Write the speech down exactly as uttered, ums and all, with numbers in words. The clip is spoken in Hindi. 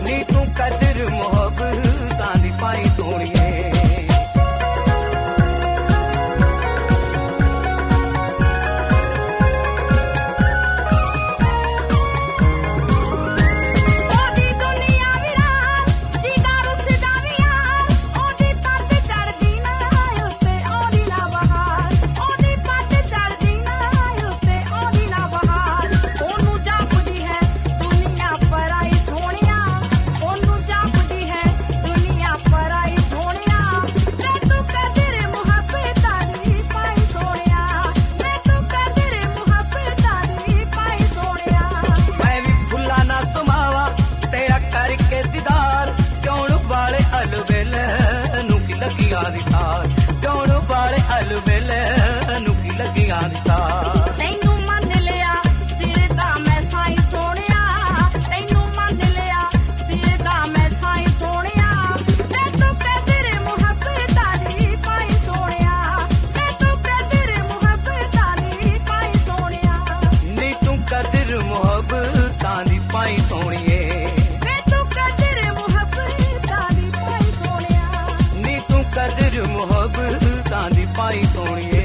नी तू कदर मुहब्बतां दी पाई सोहणिए कौन बाले अलवेल नुकी लगियां दी तार तैनू मन लिया सिर दा मैं साई सोहणिया तैनू मन लिया सिर दा मैं साई सोहणिया ते तू कदर मुहब्बतां दी पाई सोहणिया ते तू कदर मुहब्बतां दी पाई सोहणिया नी तू कदर मुहब्बतां दी पाई सोहणिए कदर मुहब्बतां दी पाई सोहणिए